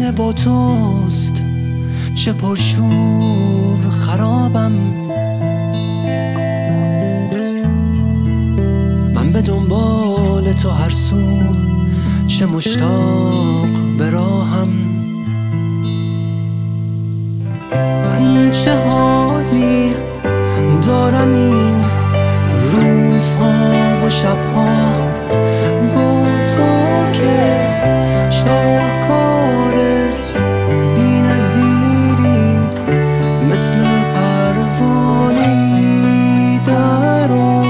من با توست، چه پرشور خرابم. من به دنبال تو هر سو، چه مشتاق به راهم. من چه حالی دارم این روزها و شبها با تو که شاهکار بی‌نظیری، مثل پروانه‌ای درام.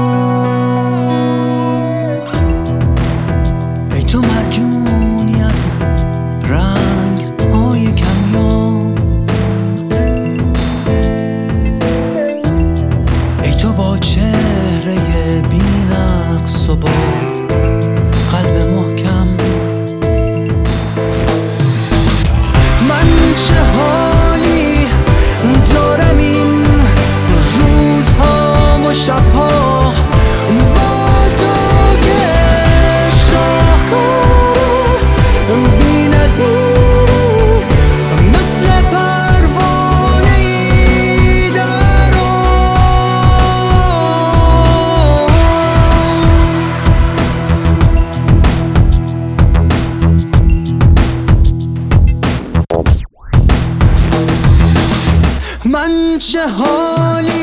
ای تو معجونی از رنگ‌های کمیاب، ای تو با چهره بی‌نقص و با قلب محکم. من چه حالی دارم این روزها و شبها با تو که شاهکار بی‌نظیری، مثل پروانه‌ای درام. من چه حالی